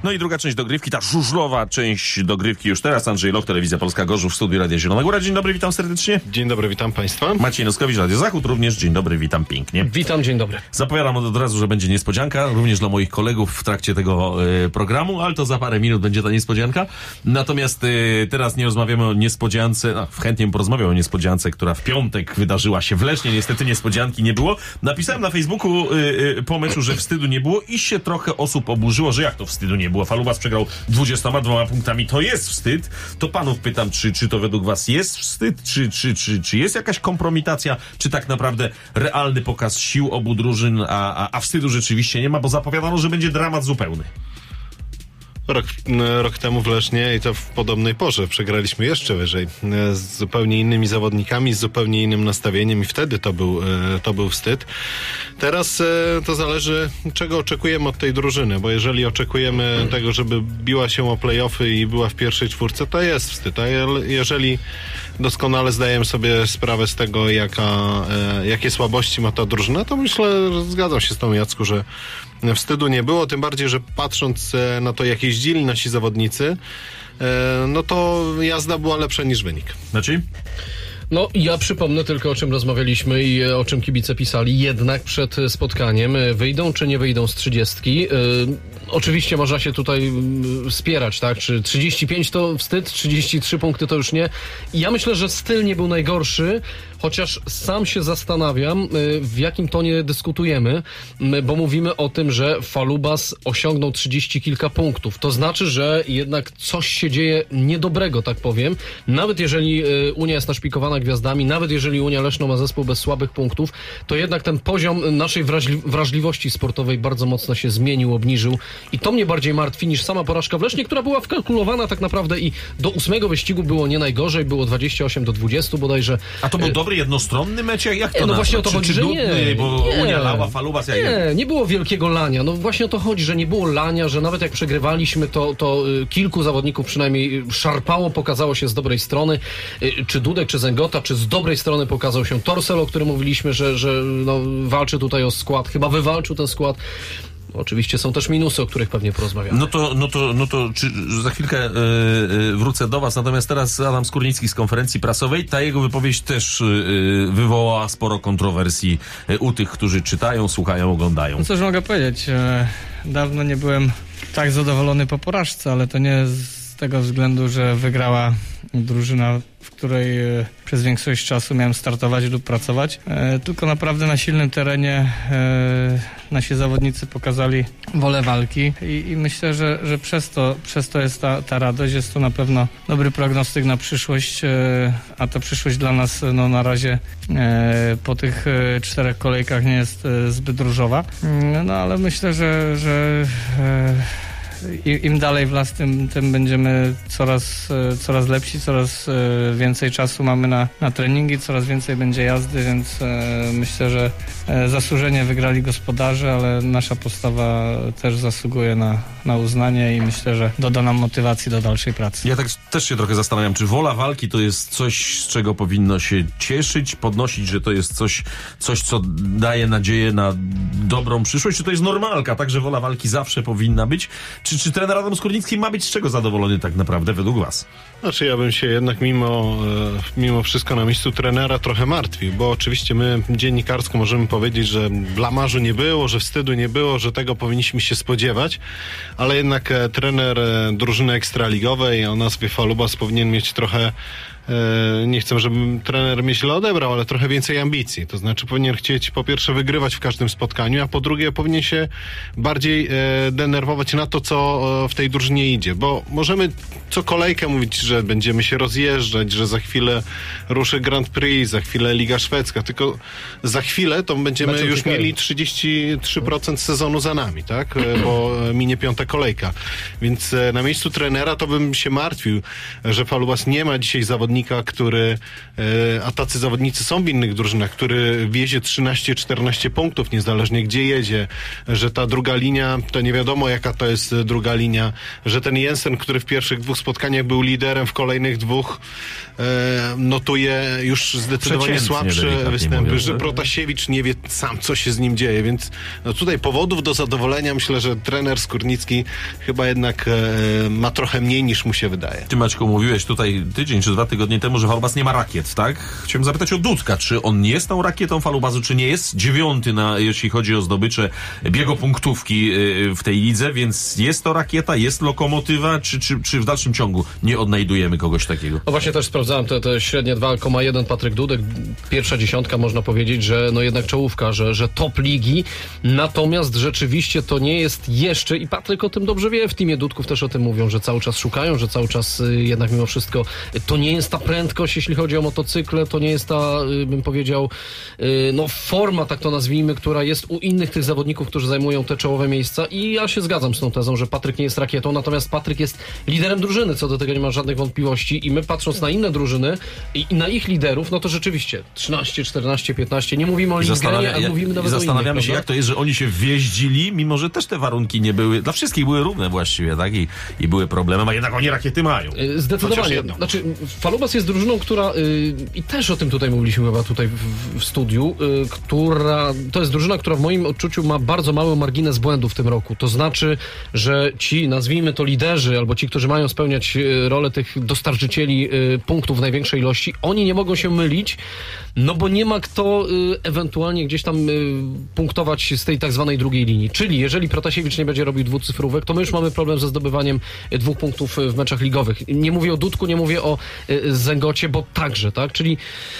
No i druga część dogrywki, ta żużlowa część dogrywki już teraz. Andrzej Loch, Telewizja Polska, Gorzów, w studiu Radia Zielona Góra. Dzień dobry, witam serdecznie. Dzień dobry, witam Państwa. Maciej Noskowicz, Radio Zachód, również dzień dobry, witam pięknie. Witam, dzień dobry. Zapowiadam od razu, że będzie niespodzianka, również dla moich kolegów w trakcie tego programu, ale to za parę minut będzie ta niespodzianka. Natomiast teraz nie rozmawiamy o niespodziance, chętnie porozmawiam o niespodziance, która w piątek wydarzyła się w Lesznie. Niestety niespodzianki nie było. Napisałem na Facebooku po meczu, że wstydu nie było i się trochę osób oburzyło, że jak to wstydu nie było. Falubas przegrał 22 punktami, to jest wstyd. To panów pytam, czy to według was jest wstyd, czy jest jakaś kompromitacja, czy tak naprawdę realny pokaz sił obu drużyn, a wstydu rzeczywiście nie ma, bo zapowiadano, że będzie dramat zupełny. Rok temu w Lesznie i to w podobnej porze przegraliśmy jeszcze wyżej, z zupełnie innymi zawodnikami, z zupełnie innym nastawieniem i wtedy to był wstyd. Teraz to zależy, czego oczekujemy od tej drużyny, bo jeżeli oczekujemy tego, żeby biła się o play-offy i była w pierwszej czwórce, to jest wstyd, a jeżeli doskonale zdajemy sobie sprawę z tego, jakie słabości ma ta drużyna, to myślę, że zgadzam się z tą, Jacku, że wstydu nie było, tym bardziej, że patrząc na to, jak jeździli nasi zawodnicy, no to jazda była lepsza niż wynik. Znaczy? No, ja przypomnę tylko, o czym rozmawialiśmy i o czym kibice pisali. Jednak przed spotkaniem wyjdą czy nie wyjdą z 30. Oczywiście można się tutaj spierać, tak? Czy 35 to wstyd, 33 punkty to już nie. I ja myślę, że styl nie był najgorszy, chociaż sam się zastanawiam, w jakim tonie dyskutujemy, bo mówimy o tym, że Falubas osiągnął 30 kilka punktów. To znaczy, że jednak coś się dzieje niedobrego, tak powiem. Nawet jeżeli Unia jest naszpikowana gwiazdami, nawet jeżeli Unia Leszno ma zespół bez słabych punktów, to jednak ten poziom naszej wrażliwości sportowej bardzo mocno się zmienił, obniżył i to mnie bardziej martwi niż sama porażka w Lesznie, która była wkalkulowana tak naprawdę i do 8 wyścigu było nie najgorzej, było 28-20 bodajże. A to był dobry, jednostronny mecz? Jak to no właśnie o to chodzi, że nie. Bo Unia lała, Falubas... Nie było wielkiego lania. No właśnie o to chodzi, że nie było lania, że nawet jak przegrywaliśmy, to kilku zawodników przynajmniej szarpało, pokazało się z dobrej strony. Czy Dudek, czy Zęgota, czy z dobrej strony pokazał się Torsel, o którym mówiliśmy, że walczy tutaj o skład. Chyba wywalczył ten skład. Oczywiście są też minusy, o których pewnie porozmawiamy. No to za chwilkę wrócę do was. Natomiast teraz Adam Skórnicki z konferencji prasowej. Ta jego wypowiedź też wywołała sporo kontrowersji u tych, którzy czytają, słuchają, oglądają. No cóż mogę powiedzieć? Dawno nie byłem tak zadowolony po porażce, ale to nie z tego względu, że wygrała drużyna, w której przez większość czasu miałem startować lub pracować, tylko naprawdę na silnym terenie nasi zawodnicy pokazali wolę walki i myślę, że przez to jest ta radość, jest to na pewno dobry prognostyk na przyszłość, a ta przyszłość dla nas na razie po tych 4 kolejkach nie jest zbyt różowa, no ale myślę, że im dalej w las, tym będziemy coraz lepsi, coraz więcej czasu mamy na treningi, coraz więcej będzie jazdy, więc myślę, że zasłużenie wygrali gospodarze, ale nasza postawa też zasługuje na uznanie i myślę, że doda nam motywacji do dalszej pracy. Ja tak też się trochę zastanawiam, czy wola walki to jest coś, z czego powinno się cieszyć, podnosić, że to jest coś, co daje nadzieję na dobrą przyszłość, czy to jest normalka, tak, że wola walki zawsze powinna być? Czy trener Adam Skórnicki ma być z czego zadowolony tak naprawdę według was? Znaczy ja bym się jednak mimo wszystko na miejscu trenera trochę martwił, bo oczywiście my dziennikarsko możemy powiedzieć, że blamażu nie było, że wstydu nie było, że tego powinniśmy się spodziewać, ale jednak trener drużyny ekstraligowej o nazwie Falubas powinien mieć trochę, nie chcę, żeby trener mnie źle odebrał, ale trochę więcej ambicji. To znaczy powinien chcieć po pierwsze wygrywać w każdym spotkaniu, a po drugie powinien się bardziej denerwować na to, co w tej drużynie idzie. Bo możemy co kolejkę mówić, że będziemy się rozjeżdżać, że za chwilę ruszy Grand Prix, za chwilę Liga Szwedzka, tylko za chwilę to będziemy już mieli 33% sezonu za nami, tak? Bo minie 5. kolejka. Więc na miejscu trenera to bym się martwił, że Falubas nie ma dzisiaj zawodników, zawodnika, który, a tacy zawodnicy są w innych drużynach, który wiezie 13-14 punktów, niezależnie gdzie jedzie, że ta druga linia, to nie wiadomo jaka to jest druga linia, że ten Jensen, który w pierwszych 2 spotkaniach był liderem, w kolejnych 2 notuje już zdecydowanie słabsze występy, że Protasiewicz nie wie sam, co się z nim dzieje, więc no tutaj powodów do zadowolenia, myślę, że trener Skórnicki chyba jednak ma trochę mniej niż mu się wydaje. Ty, Maćku, mówiłeś tutaj tydzień czy 2 tygodnie temu, że Falubas nie ma rakiet, tak? Chciałem zapytać o Dudka, czy on jest tą rakietą Falubasu, czy nie jest 9. jeśli chodzi o zdobycze biegopunktówki w tej lidze, więc jest to rakieta, jest lokomotywa, czy w dalszym ciągu nie odnajdujemy kogoś takiego? No właśnie też sprawdzałem te średnie 2,1 Patryk Dudek, pierwsza dziesiątka, można powiedzieć, że no jednak czołówka, że top ligi, natomiast rzeczywiście to nie jest jeszcze, i Patryk o tym dobrze wie, w teamie Dudków też o tym mówią, że cały czas szukają, że cały czas jednak mimo wszystko to nie jest ta prędkość, jeśli chodzi o motocykle, to nie jest ta, bym powiedział, no forma, tak to nazwijmy, która jest u innych tych zawodników, którzy zajmują te czołowe miejsca, i ja się zgadzam z tą tezą, że Patryk nie jest rakietą, natomiast Patryk jest liderem drużyny, co do tego nie ma żadnych wątpliwości, i my patrząc na inne drużyny i na ich liderów, no to rzeczywiście 13, 14, 15, nie mówimy o Lindgrenie, a mówimy nawet o innych. Zastanawiamy się, jak to jest, że oni się wjeździli, mimo że też te warunki nie były, dla wszystkich były równe właściwie, tak? I były problemem, a jednak oni rakiety mają. Zdecydowanie. Znaczy, Falubas jest drużyną, która, i też o tym tutaj mówiliśmy chyba tutaj w studiu, która, to jest drużyna, która w moim odczuciu ma bardzo mały margines błędu w tym roku. To znaczy, że ci, nazwijmy to liderzy, albo ci, którzy mają spełniać rolę tych dostarczycieli punktów w największej ilości, oni nie mogą się mylić, no bo nie ma kto ewentualnie gdzieś tam punktować z tej tak zwanej drugiej linii. Czyli jeżeli Protasiewicz nie będzie robił 2-cyfrówek, to my już mamy problem ze zdobywaniem 2 punktów w meczach ligowych. Nie mówię o Dudku, nie mówię o Zęgocie, bo także, tak? Czyli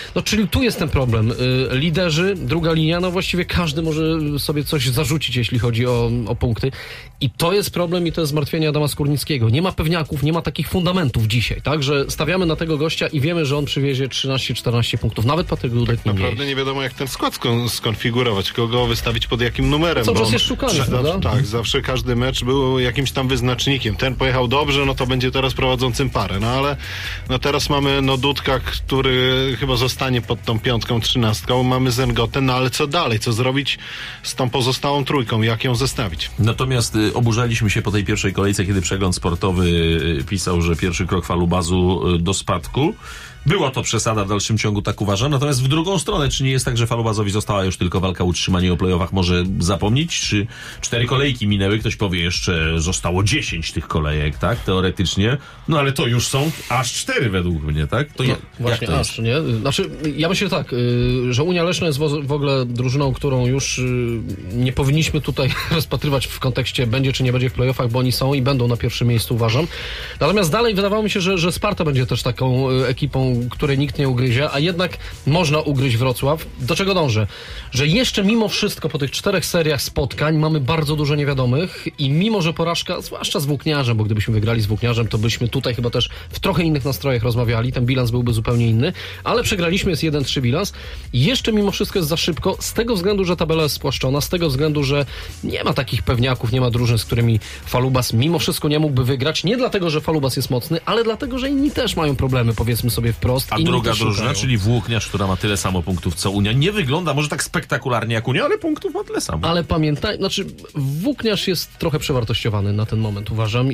tu jest ten problem. Liderzy, druga linia, no właściwie każdy może sobie coś zarzucić, jeśli chodzi o punkty. I to jest problem, i to jest zmartwienie Adama Skórnickiego. Nie ma pewniaków, nie ma takich fundamentów dzisiaj, tak? Że stawiamy na tego gościa i wiemy, że on przywiezie 13-14 punktów. Nawet Patryk Dudek tak naprawdę nie wiadomo, jak ten skład skonfigurować, kogo wystawić pod jakim numerem. Cały czas jest szukany, prawda? Tak, zawsze każdy mecz był jakimś tam wyznacznikiem. Ten pojechał dobrze, no to będzie teraz prowadzącym parę. No ale no teraz mamy Dudka, który chyba zostanie pod tą 5., 13. Mamy Zengotę, no ale co dalej? Co zrobić z tą pozostałą trójką? Jak ją zestawić? Natomiast oburzaliśmy się po tej pierwszej kolejce, kiedy Przegląd Sportowy pisał, że pierwszy krok Falubasu do spadku. Była to przesada w dalszym ciągu, tak uważam. Natomiast w drugą stronę, czy nie jest tak, że Falubasowi została już tylko walka o utrzymanie o play-offach? Może zapomnieć? Czy 4 kolejki minęły? Ktoś powie jeszcze, zostało 10 tych kolejek, tak? Teoretycznie. No ale to już są aż 4 według mnie, tak? To właśnie jak to aż, nie? Znaczy, ja myślę tak, że Unia Leszno jest w ogóle drużyną, którą już nie powinniśmy tutaj rozpatrywać w kontekście będzie czy nie będzie w play-offach, bo oni są i będą na pierwszym miejscu, uważam. Natomiast dalej wydawało mi się, że Sparta będzie też taką ekipą, której nikt nie ugryzie, a jednak można ugryźć Wrocław. Do czego dążę? Że jeszcze mimo wszystko po tych 4 seriach spotkań mamy bardzo dużo niewiadomych i mimo, że porażka, zwłaszcza z Włókniarzem, bo gdybyśmy wygrali z Włókniarzem, to byśmy tutaj chyba też w trochę innych nastrojach rozmawiali, ten bilans byłby zupełnie inny, ale przegraliśmy, jest 1-3 bilans. Jeszcze mimo wszystko jest za szybko, z tego względu, że tabela jest spłaszczona, z tego względu, że nie ma takich pewniaków, nie ma drużyn, z którymi Falubas mimo wszystko nie mógłby wygrać. Nie dlatego, że Falubas jest mocny, ale dlatego, że inni też mają problemy, powiedzmy sobie wprost. A druga drużyna, czyli Włókniarz, która ma tyle samo punktów co Unia, nie wygląda może tak spektakularnie jak Unia, ale punktów ma tyle samo. Ale pamiętaj, znaczy Włókniarz jest trochę przewartościowany na ten moment, uważam,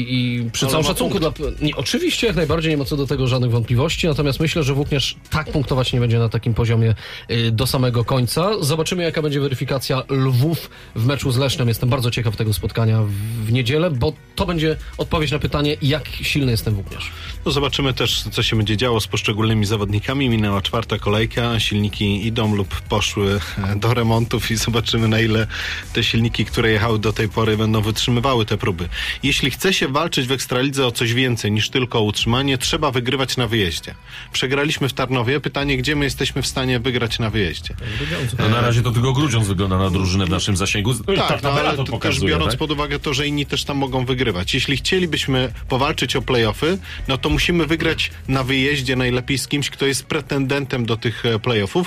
i przy całym szacunku dla... Nie, oczywiście, jak najbardziej, nie ma co do tego żadnych wątpliwości, natomiast myślę, że Włókniarz tak punktować nie będzie na takim poziomie do samego końca. Zobaczymy, jaka będzie weryfikacja Lwów w meczu z Lesznem. Jestem bardzo ciekaw tego spotkania w niedzielę, bo to będzie odpowiedź na pytanie, jak silny jest ten Włókniarz. No zobaczymy też, co się będzie działo z poszczególnymi zawodnikami. Minęła 4. kolejka, silniki idą lub poszły do remontów i zobaczymy, na ile te silniki, które jechały do tej pory, będą wytrzymywały te próby. Jeśli chce się walczyć w Ekstralidze o coś więcej niż tylko o utrzymanie, trzeba wygrywać na wyjeździe. Przegraliśmy w Tarnowie. Pytanie, gdzie my jesteśmy w stanie wygrać na wyjeździe? No na razie to tylko Grudziądz wygląda na drużynę w naszym zasięgu. Tak, ale to też biorąc pod uwagę to, że inni też tam mogą wygrywać. Jeśli chcielibyśmy powalczyć o play-offy, no to musimy wygrać na wyjeździe najlepiej z kimś, kto jest pretendentem do tych play-offów.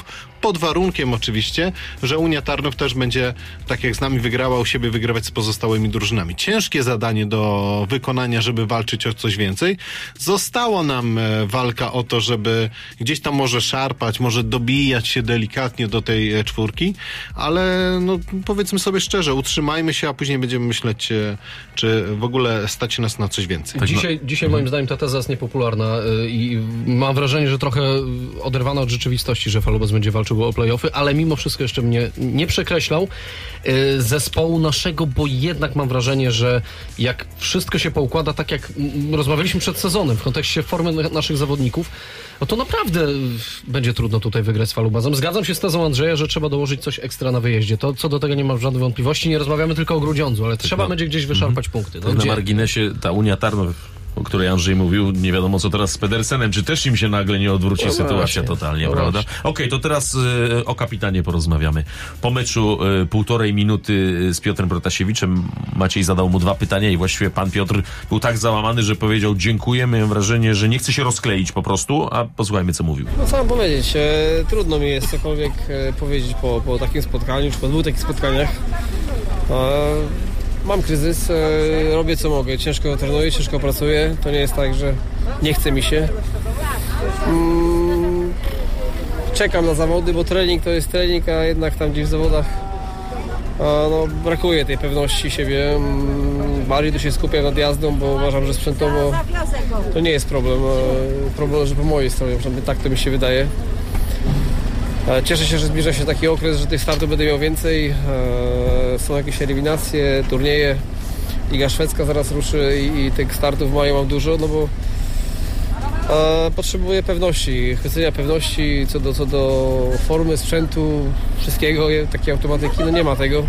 pod warunkiem oczywiście, że Unia Tarnów też będzie, tak jak z nami wygrała, u siebie wygrywać z pozostałymi drużynami. Ciężkie zadanie do wykonania, żeby walczyć o coś więcej. Została nam walka o to, żeby gdzieś tam może szarpać, może dobijać się delikatnie do tej czwórki, ale no powiedzmy sobie szczerze, utrzymajmy się, a później będziemy myśleć, czy w ogóle stać nas na coś więcej. Dzisiaj moim zdaniem ta teza jest niepopularna i mam wrażenie, że trochę oderwana od rzeczywistości, że Falubas będzie walczył o play-offy, ale mimo wszystko jeszcze mnie nie przekreślał zespołu naszego, bo jednak mam wrażenie, że jak wszystko się poukłada tak, jak rozmawialiśmy przed sezonem w kontekście formy naszych zawodników, no to naprawdę będzie trudno tutaj wygrać z Falubazem. Zgadzam się z tezą Andrzeja, że trzeba dołożyć coś ekstra na wyjeździe. To co do tego nie mam żadnych wątpliwości. Nie rozmawiamy tylko o Grudziądzu, ale trzeba będzie gdzieś wyszarpać punkty. No, na marginesie ta Unia Tarnów, o której Andrzej mówił, nie wiadomo co teraz z Pedersenem, czy też im się nagle nie odwróci sytuacja totalnie, prawda? Okej, to teraz o kapitanie porozmawiamy. Po meczu 1,5 minuty z Piotrem Protasiewiczem Maciej zadał mu 2 pytania i właściwie pan Piotr był tak załamany, że powiedział dziękujemy, mam wrażenie, że nie chce się rozkleić po prostu, a posłuchajmy co mówił. No co mam powiedzieć, trudno mi jest cokolwiek powiedzieć po takim spotkaniu, czy po 2 takich spotkaniach. Mam kryzys, robię co mogę, ciężko trenuję, ciężko pracuję, to nie jest tak, że nie chce mi się. Czekam na zawody, bo trening to jest trening, a jednak tam gdzieś w zawodach no, brakuje tej pewności siebie. Bardziej tu się skupiam nad jazdą, bo uważam, że sprzętowo to nie jest problem. Problem leży po mojej stronie, przynajmniej tak to mi się wydaje. Cieszę się, że zbliża się taki okres, że tych startów będę miał więcej. Są jakieś eliminacje, turnieje. Liga szwedzka zaraz ruszy i tych startów w maju mam dużo, no bo potrzebuję pewności, chwycenia pewności co do formy, sprzętu, wszystkiego, takiej automatyki, no nie ma tego.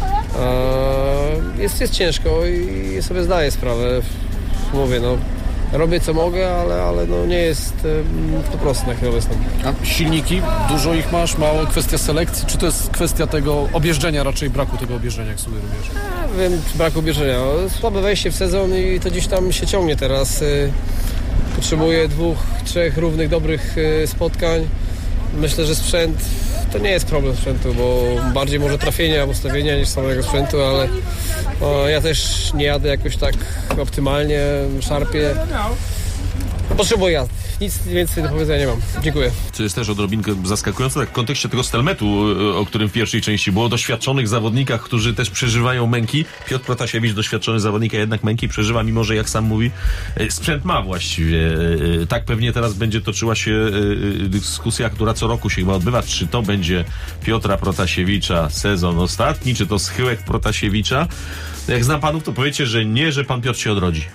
Jest ciężko i sobie zdaję sprawę. Mówię, no robię co mogę, ale no nie jest to proste na chwilę obecną. A silniki? Dużo ich masz? Mało? Kwestia selekcji? Czy to jest kwestia tego objeżdżenia, raczej braku tego objeżdżenia, jak sobie robisz? Wiem, braku objeżdżenia. Słabe wejście w sezon i to gdzieś tam się ciągnie teraz. Potrzebuję 2-3 równych, dobrych spotkań. Myślę, że sprzęt to nie jest problem sprzętu, bo bardziej może trafienia albo ustawienia niż samego sprzętu, ale ja też nie jadę jakoś tak optymalnie, szarpię. Potrzebuję jazdy. Nic więcej do powiedzenia nie mam. Dziękuję. Co jest też odrobinkę zaskakujące, tak w kontekście tego Stelmetu, o którym w pierwszej części było, o doświadczonych zawodnikach, którzy też przeżywają męki. Piotr Protasiewicz, doświadczony zawodnik, a jednak męki przeżywa, mimo że jak sam mówi, sprzęt ma właściwie. Tak pewnie teraz będzie toczyła się dyskusja, która co roku się chyba odbywa, czy to będzie Piotra Protasiewicza sezon ostatni, czy to schyłek Protasiewicza. Jak znam panów, to powiecie, że nie, że pan Piotr się odrodzi.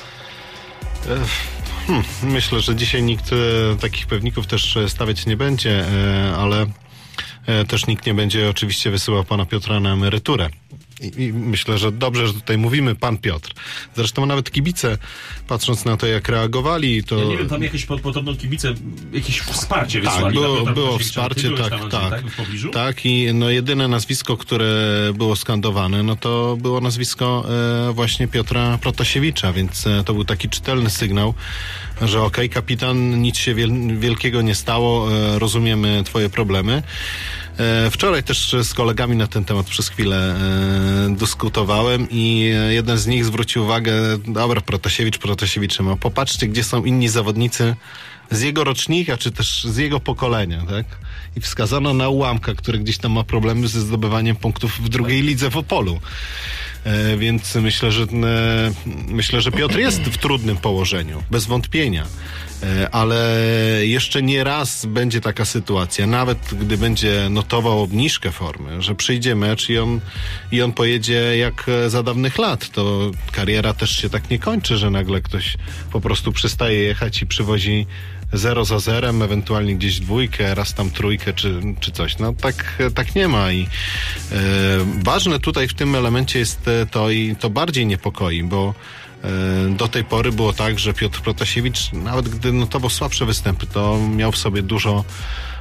Myślę, że dzisiaj nikt takich pewników też stawiać nie będzie, ale też nikt nie będzie oczywiście wysyłał pana Piotra na emeryturę. I myślę, że dobrze, że tutaj mówimy pan Piotr. Zresztą nawet kibice, patrząc na to, jak reagowali, to... Ja nie wiem, tam jakieś podobno kibice, jakieś wsparcie wysłali. Tak, było wsparcie, tak. I no jedyne nazwisko, które było skandowane, no to było nazwisko właśnie Piotra Protasiewicza, więc to był taki czytelny sygnał, że okej, kapitan, nic się wielkiego nie stało, rozumiemy twoje problemy. Wczoraj też z kolegami na ten temat przez chwilę dyskutowałem i jeden z nich zwrócił uwagę, dobra, Protasiewiczem, a popatrzcie, gdzie są inni zawodnicy z jego rocznika, czy też z jego pokolenia, tak? I wskazano na Ułamka, który gdzieś tam ma problemy ze zdobywaniem punktów w drugiej lidze w Opolu. Więc myślę, że Piotr jest w trudnym położeniu, bez wątpienia. Ale jeszcze nie raz będzie taka sytuacja, nawet gdy będzie notował obniżkę formy, że przyjdzie mecz i on pojedzie jak za dawnych lat. To kariera też się tak nie kończy, że nagle ktoś po prostu przestaje jechać i przywozi 0 za 0, ewentualnie gdzieś 2, raz tam 3 czy coś. No tak nie ma i ważne tutaj w tym elemencie jest to i to bardziej niepokoi, bo do tej pory było tak, że Piotr Protasiewicz, nawet gdy notował słabsze występy, to miał w sobie dużo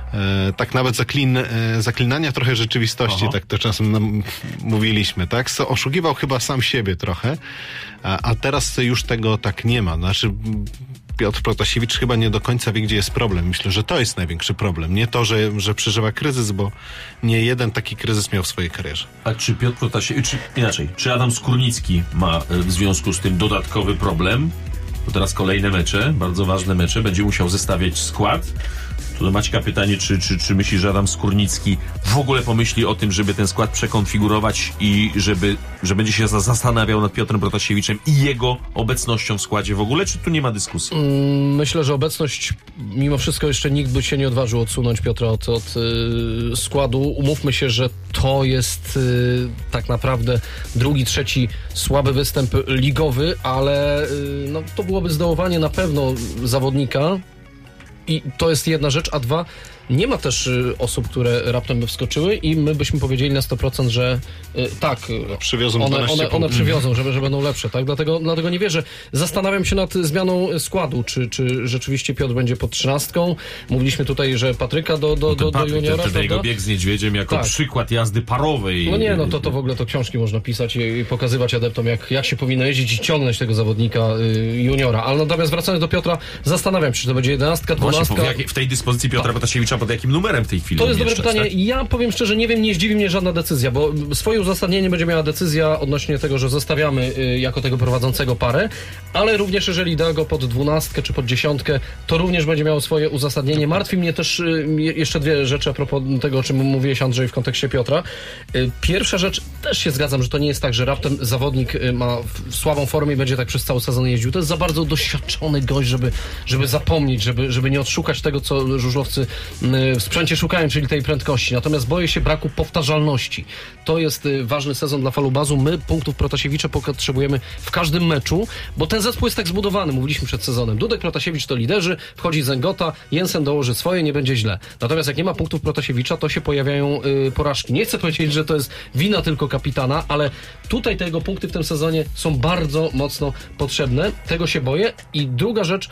tak nawet zaklinania trochę rzeczywistości, tak to czasem nam mówiliśmy, tak? Oszukiwał chyba sam siebie trochę, a teraz już tego tak nie ma. Znaczy Piotr Protasiewicz chyba nie do końca wie, gdzie jest problem. Myślę, że to jest największy problem. Nie to, że przeżywa kryzys, bo nie jeden taki kryzys miał w swojej karierze. A czy Piotr Protasiewicz, czy Adam Skórnicki ma w związku z tym dodatkowy problem? Bo teraz kolejne mecze, bardzo ważne mecze, będzie musiał zestawiać skład. Tu do Maćka pytanie, czy myśli, że Adam Skórnicki w ogóle pomyśli o tym, żeby ten skład przekonfigurować i że będzie się zastanawiał nad Piotrem Protasiewiczem i jego obecnością w składzie w ogóle, czy tu nie ma dyskusji? Myślę, że obecność, mimo wszystko jeszcze nikt by się nie odważył odsunąć Piotra od składu. Umówmy się, że to jest tak naprawdę drugi, trzeci słaby występ ligowy, ale no, to byłoby zdołowanie na pewno zawodnika. I to jest jedna rzecz, a dwa, nie ma też osób, które raptem by wskoczyły i my byśmy powiedzieli na 100%, że tak, przywiozą one przywiozą, że będą lepsze, tak? Dlatego nie wierzę. Zastanawiam się nad zmianą składu, czy rzeczywiście Piotr będzie pod 13. Mówiliśmy tutaj, że Patryka do juniora. Ten jego bieg z Niedźwiedziem jako przykład jazdy parowej. No nie, no to w ogóle to książki można pisać i pokazywać adeptom, jak się powinno jeździć i ciągnąć tego zawodnika juniora. Ale natomiast wracając do Piotra, zastanawiam się, czy to będzie 11, 12. Właśnie, w tej dyspozycji Piotra Protasiewicza pod jakim numerem w tej chwili? To jest dobre pytanie. Tak? Ja powiem szczerze, nie wiem, nie zdziwi mnie żadna decyzja, bo swoje uzasadnienie będzie miała decyzja odnośnie tego, że zostawiamy jako tego prowadzącego parę, ale również jeżeli da go pod 12 czy pod 10, to również będzie miało swoje uzasadnienie. Martwi mnie też jeszcze dwie rzeczy a propos tego, o czym mówiłeś, Andrzej, w kontekście Piotra. Pierwsza rzecz, też się zgadzam, że to nie jest tak, że raptem zawodnik ma słabą formę i będzie tak przez cały sezon jeździł. To jest za bardzo doświadczony gość, żeby zapomnieć, żeby nie odszukać tego, co żużlowcy w sprzęcie szukają, czyli tej prędkości. Natomiast boję się braku powtarzalności. To jest ważny sezon dla Falubazu. My punktów Protasiewicza potrzebujemy w każdym meczu, bo ten zespół jest tak zbudowany, mówiliśmy przed sezonem. Dudek, Protasiewicz to liderzy, wchodzi Zęgota, Jensen dołoży swoje, nie będzie źle. Natomiast jak nie ma punktów Protasiewicza, to się pojawiają porażki. Nie chcę powiedzieć, że to jest wina tylko kapitana, ale tutaj te jego punkty w tym sezonie są bardzo mocno potrzebne. Tego się boję. I druga rzecz,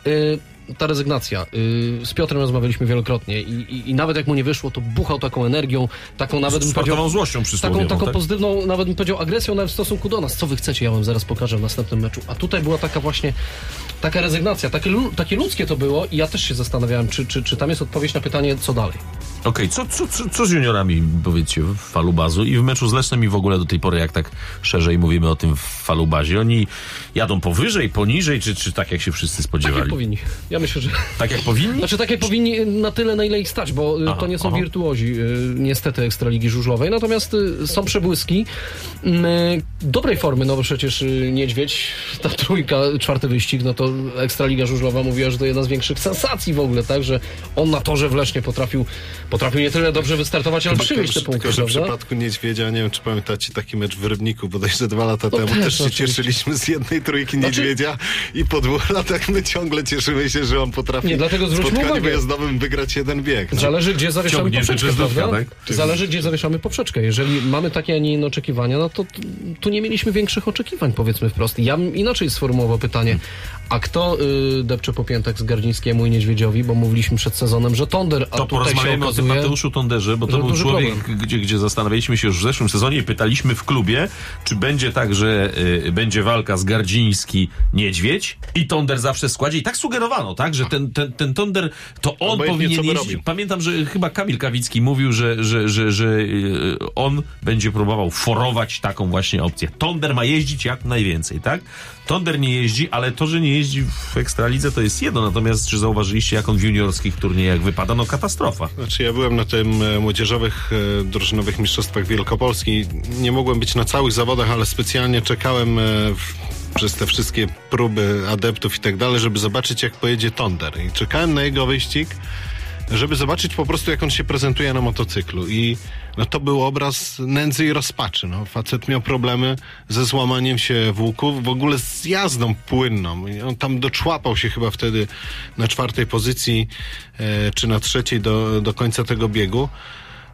ta rezygnacja. Z Piotrem rozmawialiśmy wielokrotnie i nawet jak mu nie wyszło, to buchał taką energią, taką nawet bym powiedział, złością taką pozytywną, nawet bym powiedział agresją nawet w stosunku do nas. Co wy chcecie? Ja wam zaraz pokażę w następnym meczu. A tutaj była taka właśnie taka rezygnacja, takie ludzkie to było i ja też się zastanawiałem, czy tam jest odpowiedź na pytanie, co dalej. Okej, co z juniorami, powiedzcie, w Falubazu i w meczu z Lesznem i w ogóle do tej pory, jak tak szerzej mówimy o tym w Falubazie, oni jadą powyżej, poniżej, czy tak jak się wszyscy spodziewali? Tak jak powinni. Ja myślę, że... Tak jak powinni? Znaczy tak jak powinni na tyle, na ile ich stać, bo to nie są wirtuozi, niestety, Ekstraligi żużlowej, natomiast są przebłyski dobrej formy, no bo przecież Niedźwiedź, ta trójka, 4. wyścig, no to Ekstraliga żużlowa mówiła, że to jedna z większych sensacji w ogóle, tak, że on na torze w Lesznie potrafił nie tyle dobrze wystartować, ale przywieźć te punkty, tylko, że w przypadku Niedźwiedzia, nie wiem, czy pamiętacie taki mecz w Rybniku, bodajże 2 lata temu, też się cieszyliśmy z 1 trójki Niedźwiedzia i po 2 latach my ciągle cieszymy się, że on potrafi w spotkaniu wyjazdowym wygrać 1 bieg. No. Zależy, gdzie zawieszamy poprzeczkę, prawda? Tak? Zależy, gdzie zawieszamy poprzeczkę. Jeżeli mamy takie, a nie inne oczekiwania, no to tu nie mieliśmy większych oczekiwań, powiedzmy wprost. Ja bym inaczej sformułował pytanie, a kto depcze po piętach z Gardzińskiemu i Niedźwiedziowi, bo mówiliśmy przed sezonem, że Tonder, a to tutaj się okazuje... Mateuszu Tonderze, bo to był człowiek, gdzie zastanawialiśmy się już w zeszłym sezonie i pytaliśmy w klubie, czy będzie tak, że będzie walka z Gardziński-Niedźwiedź i Tonder zawsze w składzie. I tak sugerowano, tak, że ten Tonder, to on powinien jeździć. Pamiętam, że chyba Kamil Kawicki mówił, że on będzie próbował forować taką właśnie opcję. Tonder ma jeździć jak najwięcej, tak? Tonder nie jeździ, ale to, że nie jeździ w Ekstralidze, to jest jedno. Natomiast czy zauważyliście, jak on w juniorskich turniejach wypada? No katastrofa. Znaczy ja byłem na tym młodzieżowych, drużynowych mistrzostwach Wielkopolski. Nie mogłem być na całych zawodach, ale specjalnie czekałem przez te wszystkie próby adeptów i tak dalej, żeby zobaczyć, jak pojedzie Tonder. I czekałem na jego wyścig, żeby zobaczyć po prostu, jak on się prezentuje na motocyklu. I no to był obraz nędzy i rozpaczy. No. Facet miał problemy ze złamaniem się włóków, w ogóle z jazdą płynną. I on tam doczłapał się chyba wtedy na 4. pozycji, czy na 3. do końca tego biegu.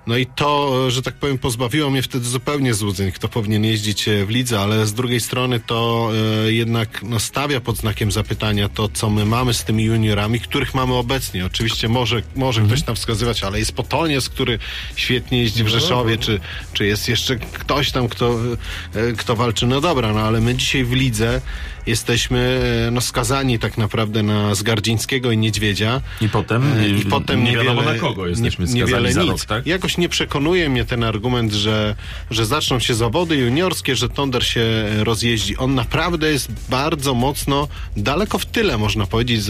No i to, że tak powiem, pozbawiło mnie wtedy zupełnie złudzeń, kto powinien jeździć w lidze, ale z drugiej strony to jednak stawia pod znakiem zapytania to, co my mamy z tymi juniorami, których mamy obecnie. Oczywiście może ktoś tam wskazywać, ale jest Potoniec, który świetnie jeździ w Rzeszowie, czy jest jeszcze ktoś tam, kto walczy. No dobra, ale my dzisiaj w lidze jesteśmy skazani tak naprawdę na Zgardzińskiego i Niedźwiedzia. I potem nie wiadomo na kogo jesteśmy skazani za rok, tak? Jakoś nie przekonuje mnie ten argument, że zaczną się zawody juniorskie, że Tonder się rozjeździ. On naprawdę jest bardzo mocno daleko w tyle, można powiedzieć,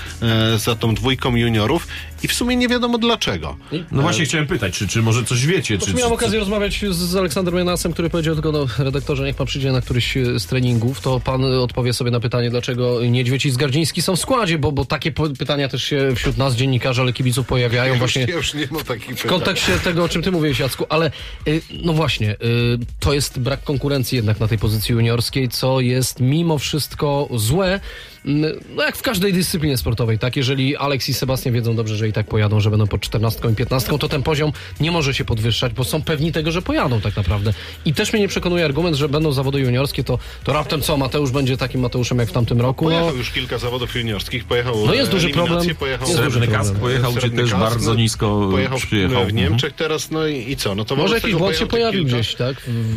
za tą dwójką juniorów i w sumie nie wiadomo dlaczego. No właśnie chciałem pytać, czy może coś wiecie? Miałem okazję rozmawiać z Aleksandrem Janasem, który powiedział tylko, redaktorze, niech pan przyjdzie na któryś z treningów, to pan odpowie sobie na pytanie, dlaczego Niedźwiedź i Zgardziński są w składzie, bo takie pytania też się wśród nas, dziennikarzy, ale kibiców pojawiają właśnie już nie ma takich w kontekście tego, o czym ty mówiłeś, Jacku, ale no właśnie, to jest brak konkurencji jednak na tej pozycji juniorskiej, co jest mimo wszystko złe, no jak w każdej dyscyplinie sportowej, tak? Jeżeli Aleks i Sebastian wiedzą dobrze, że i tak pojadą, że będą pod 14 i 15, to ten poziom nie może się podwyższać, bo są pewni tego, że pojadą tak naprawdę. I też mnie nie przekonuje argument, że będą zawody juniorskie, to raptem co, Mateusz będzie takim Mateuszem jak w tamtym roku? Pojechał już kilka zawodów juniorskich, pojechał jest duży problem. Srebrny Kask pojechał, czy też bardzo nisko przyjechał w Niemczech teraz, i co? No to może jakiś błąd się pojawił gdzieś, tak?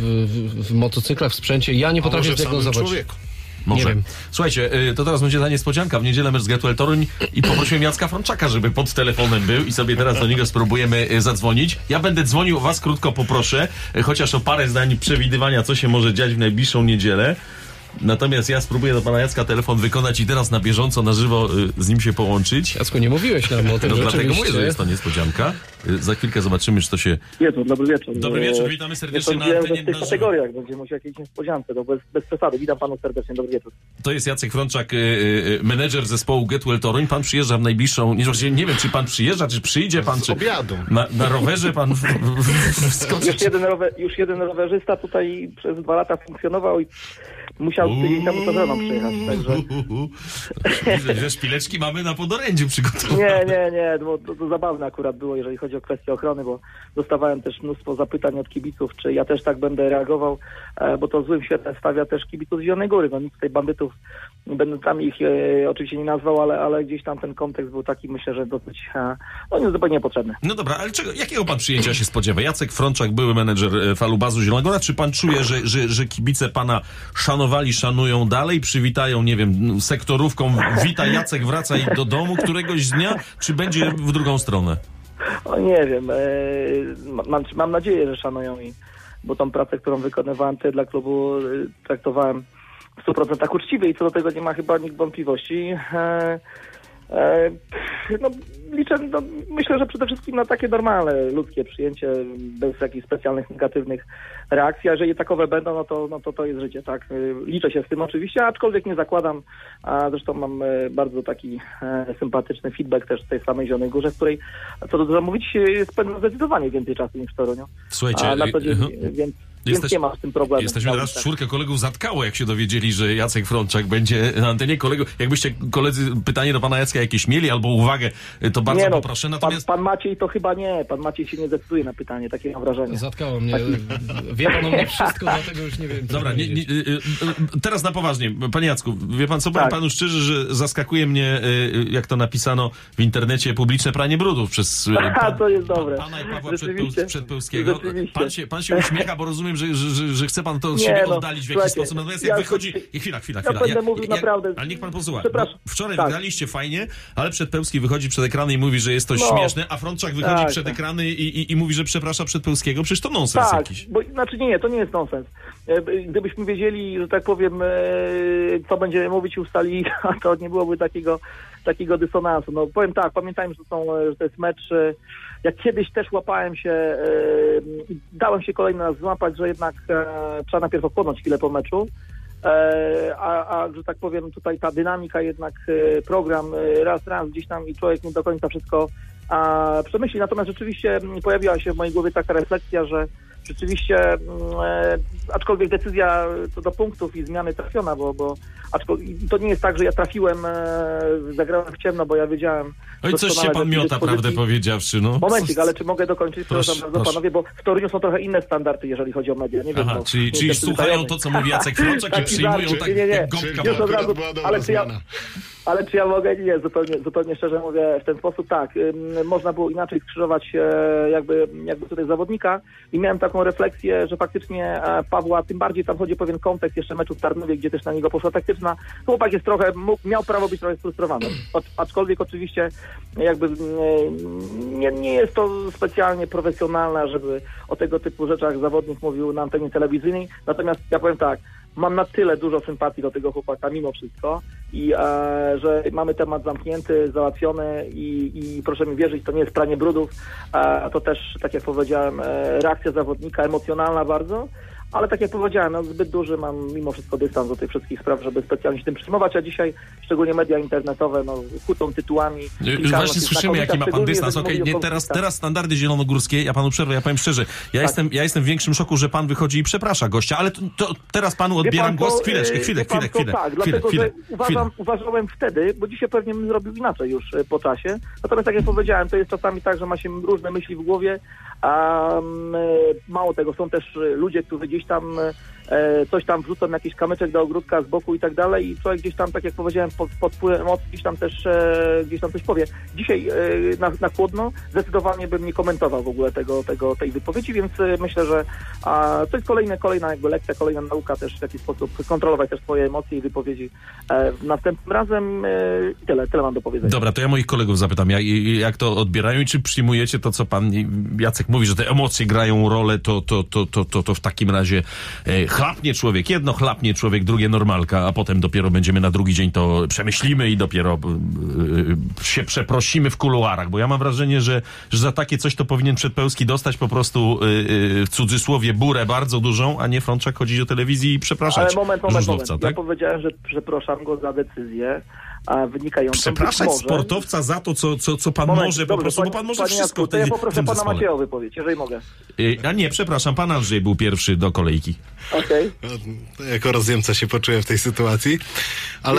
W motocyklach, w sprzęcie. Ja nie potrafię zdiagnozować. Może. Nie wiem. Słuchajcie, to teraz będzie ta niespodzianka. W niedzielę mecz z Getwell Toruń i poprosiłem Jacka Frączaka, żeby pod telefonem był i sobie teraz do niego spróbujemy zadzwonić. Ja będę dzwonił, was krótko poproszę, chociaż o parę zdań przewidywania, co się może dziać w najbliższą niedzielę. Natomiast ja spróbuję do pana Jacka telefon wykonać i teraz na bieżąco, na żywo z nim się połączyć. Jacku, nie mówiłeś nam o tym, no dlatego mówię, że jest to niespodzianka. Za chwilkę zobaczymy, czy to się... Dobry wieczór. Dobry wieczór, witamy serdecznie na antenie. W tych kategoriach będziemy musieli jakieś niespodziance, to bez przesady. Witam panu serdecznie, dobry wieczór. To jest Jacek Frączak, menedżer zespołu Getwell Toruń. Pan przyjeżdża w najbliższą... Nie wiem, czy pan przyjeżdża, czy przyjdzie pan... Z obiadu. Na rowerze pan wskoczy. Już jeden rowerzysta tutaj przez 2 lata funkcjonował i musiał tydzień temu z żoną przyjechać, także... Widzę, że szpileczki mamy na podorędziu przygotowane. Nie, to zabawne akurat było, jeżeli chodzi o kwestię ochrony, bo dostawałem też mnóstwo zapytań od kibiców, czy ja też tak będę reagował, bo to w złym świetle stawia też kibiców z Zielonej Góry. No nic tutaj bandytów, będę tam ich oczywiście nie nazwał, ale gdzieś tam ten kontekst był taki, myślę, że dosyć zupełnie niepotrzebny. No dobra, ale jakiego pan przyjęcia się spodziewa? Jacek Frączak, były menedżer Falubazu Zielonego Góra, czy pan czuje, że kibice pana szanują dalej, przywitają, nie wiem, sektorówką, witaj Jacek, wracaj do domu któregoś dnia, czy będzie w drugą stronę? Nie wiem, mam nadzieję, że szanują, bo tą pracę, którą wykonywałem dla klubu, traktowałem w 100% uczciwie i co do tego nie ma chyba nikt wątpliwości. Liczę, myślę, że przede wszystkim na takie normalne, ludzkie przyjęcie, bez jakichś specjalnych negatywnych reakcji, a jeżeli takowe będą, to jest życie, tak. Liczę się z tym oczywiście, aczkolwiek nie zakładam, a zresztą mam bardzo taki sympatyczny feedback też z tej samej Zielonej Górze, w której, co dużo mówić, spędzam zdecydowanie więcej czasu niż w Toruniu. Słuchajcie, na co dzień, więc nie ma z tym problemu. Jesteśmy teraz, czwórkę kolegów zatkało, jak się dowiedzieli, że Jacek Frączak będzie na antenie. Jakbyście koledzy pytanie do pana Jacka jakieś mieli albo uwagę, to bardzo poproszę. Natomiast... Pan Maciej to chyba nie. Pan Maciej się nie decyduje na pytanie, takie mam wrażenie. Zatkało mnie. Wie pan o mnie wszystko, dlatego już nie wiem. Dobra, teraz na poważnie. Panie Jacku, wie pan co, powiem panu szczerze, że zaskakuje mnie, jak to napisano w internecie, publiczne pranie brudów przez to jest dobre. Pana i Pawła Przedpełskiego. Pan się uśmiecha, bo rozumiem, że chce pan to od siebie oddalić w jakiś sposób. Natomiast jak wychodzi... Chwila. Będę mówił naprawdę... Ale niech pan posłucha. Wczoraj wygraliście fajnie, ale Przedpełski wychodzi przed ekrany i mówi, że jest to śmieszne, a Frączak wychodzi przed ekrany i mówi, że przeprasza Przedpełskiego. Przecież to nonsens jakiś. Nie, to nie jest nonsens. Gdybyśmy wiedzieli, że tak powiem, co będziemy mówić i ustalili, to nie byłoby takiego dysonansu. No powiem tak, pamiętajmy, że to jest mecz... Jak kiedyś też łapałem się, dałem się kolejny raz złapać, że jednak trzeba najpierw ochłonąć chwilę po meczu, a że tak powiem tutaj ta dynamika jednak, program raz gdzieś tam i człowiek nie do końca wszystko przemyśli. Natomiast rzeczywiście pojawiła się w mojej głowie taka refleksja, że rzeczywiście, aczkolwiek decyzja co do punktów i zmiany trafiona, bo to nie jest tak, że ja trafiłem, zagrałem w ciemno, bo ja wiedziałem... Oj, coś się pan miota, prawdę powiedziawszy, no. Momencik, ale czy mogę dokończyć? Przepraszam bardzo, panowie, bo w Toruniu są trochę inne standardy, jeżeli chodzi o media. Nie wiem, aha, czyli słuchają to, co mówi Jacek Frączak i przyjmują nie. gąbka. Już od razu, ale czy ja mogę? Nie, zupełnie szczerze mówię w ten sposób, tak. Można było inaczej skrzyżować jakby tutaj zawodnika i miałem taką refleksję, że faktycznie Pawła, tym bardziej tam chodzi o pewien kontekst jeszcze meczu w Tarnowie, gdzie też na niego poszła taktyczna. Chłopak jest miał prawo być trochę sfrustrowany. Aczkolwiek oczywiście jakby nie jest to specjalnie profesjonalne, żeby o tego typu rzeczach zawodnik mówił na antenie telewizyjnej. Natomiast ja powiem tak, mam na tyle dużo sympatii do tego chłopaka mimo wszystko i że mamy temat zamknięty, załatwiony i proszę mi wierzyć, to nie jest pranie brudów, to też, tak jak powiedziałem, reakcja zawodnika emocjonalna bardzo, ale tak jak powiedziałem, zbyt duży mam mimo wszystko dystans do tych wszystkich spraw, żeby specjalnie się tym przejmować, a dzisiaj szczególnie media internetowe kłócą tytułami. Właśnie słyszymy, jaki ma pan dystans. Teraz standardy zielonogórskie, ja panu przerwę, ja powiem szczerze, ja jestem w większym szoku, że pan wychodzi i przeprasza gościa, ale to teraz panu odbieram głos. Chwilę. Tak, dlatego, że uważałem wtedy, bo dzisiaj pewnie bym zrobił inaczej już po czasie, natomiast tak jak powiedziałem, to jest czasami tak, że ma się różne myśli w głowie, mało tego, są też ludzie, którzy gdzieś tam coś tam wrzucą, jakiś kamyczek do ogródka z boku i tak dalej i człowiek gdzieś tam, tak jak powiedziałem, pod wpływem emocji gdzieś tam coś powie. Dzisiaj na chłodno zdecydowanie bym nie komentował w ogóle tej wypowiedzi, więc myślę, że to jest kolejna jakby lekcja, kolejna nauka też w jaki sposób kontrolować też swoje emocje i wypowiedzi następnym razem. Tyle mam do powiedzenia. Dobra, to ja moich kolegów zapytam, jak to odbierają i czy przyjmujecie to, co pan Jacek mówi, że te emocje grają rolę, to w takim razie chlapnie człowiek, jedno chlapnie człowiek, drugie normalka, a potem dopiero będziemy na drugi dzień to przemyślimy i dopiero się przeprosimy w kuluarach, bo ja mam wrażenie, że za takie coś to powinien Przedpełski dostać po prostu w cudzysłowie burę bardzo dużą, a nie Frączak chodzić do telewizji i przepraszać. Ale moment. Tak? Ja powiedziałem, że przepraszam go za decyzję wynikającą. Przepraszać sportowca za to, co pan może po prostu, bo pan może wszystko w tym ja poproszę pana zespole. Macieja o wypowiedź, jeżeli mogę. A nie, przepraszam, pan Andrzej był pierwszy do kolejki. Okej. Jako rozjemca się poczułem w tej sytuacji, ale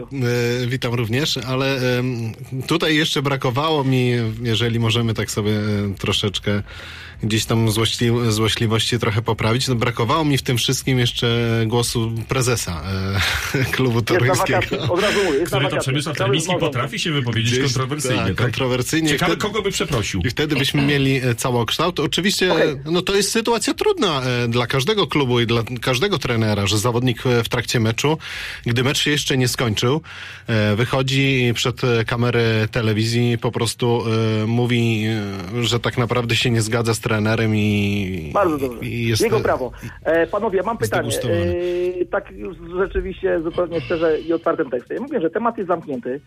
witam również, ale tutaj jeszcze brakowało mi, jeżeli możemy tak sobie troszeczkę gdzieś tam złośliwości trochę poprawić, to brakowało mi w tym wszystkim jeszcze głosu prezesa klubu toruńskiego. Od razu mówię, Który to Przemysław Termiński potrafi się wypowiedzieć kontrowersyjnie. Tak? Kontrowersyjnie. Ciekawe, kogo by przeprosił. I wtedy byśmy mieli całokształt. Oczywiście to jest sytuacja trudna dla każdego klubu i dla każdego trenera, że zawodnik w trakcie meczu, gdy mecz się jeszcze nie skończył, wychodzi przed kamerę telewizji, po prostu mówi, że tak naprawdę się nie zgadza z trenerem i... Bardzo dobrze. Jego prawo. Panowie, mam pytanie. Tak już rzeczywiście zupełnie szczerze i otwartym tekstem. Ja mówię, że temat jest zamknięty.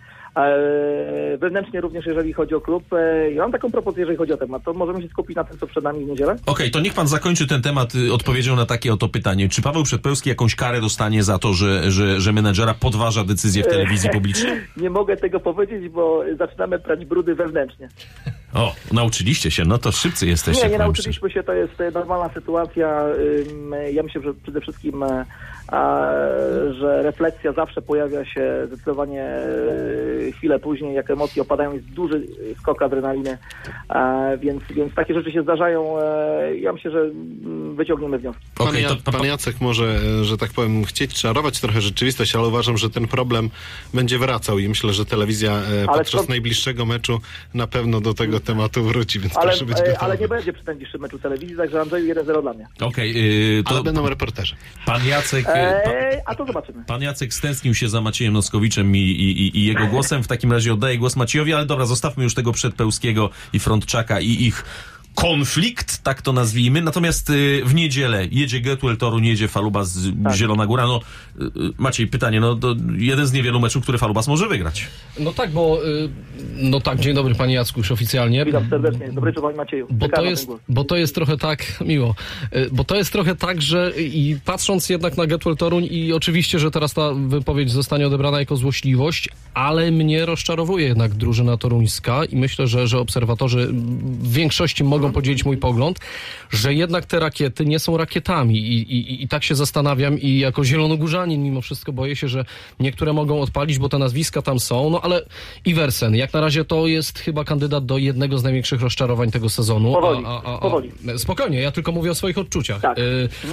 Wewnętrznie również, jeżeli chodzi o klub. Ja mam taką propozycję, jeżeli chodzi o temat. To możemy się skupić na tym, co przed nami w niedzielę? Okej, to niech pan zakończy ten temat odpowiedzią na takie oto pytanie. Czy Paweł Przedpełski jakąś karę dostanie za to, że menedżera podważa decyzję w telewizji publicznej? Nie mogę tego powiedzieć, bo zaczynamy prać brudy wewnętrznie. O, nauczyliście się, no to szybcy jesteście. Nie nauczyliśmy się, to jest normalna sytuacja. Ja myślę, że przede wszystkim, że refleksja zawsze pojawia się zdecydowanie chwilę później, jak emocje opadają, jest duży skok adrenaliny, więc takie rzeczy się zdarzają. Ja myślę, że wyciągniemy wnioski. Pan Jacek może, że tak powiem, chcieć czarować trochę rzeczywistość, ale uważam, że ten problem będzie wracał i myślę, że telewizja podczas najbliższego meczu na pewno do tego tematu wróci, więc proszę być gotowy. Ale nie będzie przy najbliższym meczu telewizji, także Andrzeju 1-0 dla mnie. Ale będą reporterzy. Pan Jacek... a to zobaczymy. Pan Jacek stęsknił się za Maciejem Noskowiczem i jego głosem. W takim razie oddaję głos Maciejowi, ale dobra, zostawmy już tego Przedpełskiego i Frączaka i ich konflikt, tak to nazwijmy. Natomiast w niedzielę jedzie Get-Well Toruń, jedzie Falubas Zielona Góra. No, Maciej, pytanie, no to jeden z niewielu meczów, który Falubas może wygrać. No tak, dzień dobry panie Jacku, już oficjalnie. Witam serdecznie, dobry wieczór panie Macieju. Bo to jest trochę tak, miło, bo to jest trochę tak, że i patrząc jednak na Get-Well Toruń i oczywiście, że teraz ta wypowiedź zostanie odebrana jako złośliwość, ale mnie rozczarowuje jednak drużyna toruńska i myślę, że obserwatorzy w większości mogą podzielić mój pogląd, że jednak te rakiety nie są rakietami i tak się zastanawiam i jako zielonogórzanin mimo wszystko boję się, że niektóre mogą odpalić, bo te nazwiska tam są, no ale Iversen, jak na razie to jest chyba kandydat do jednego z największych rozczarowań tego sezonu. Powoli. Spokojnie, ja tylko mówię o swoich odczuciach. Tak.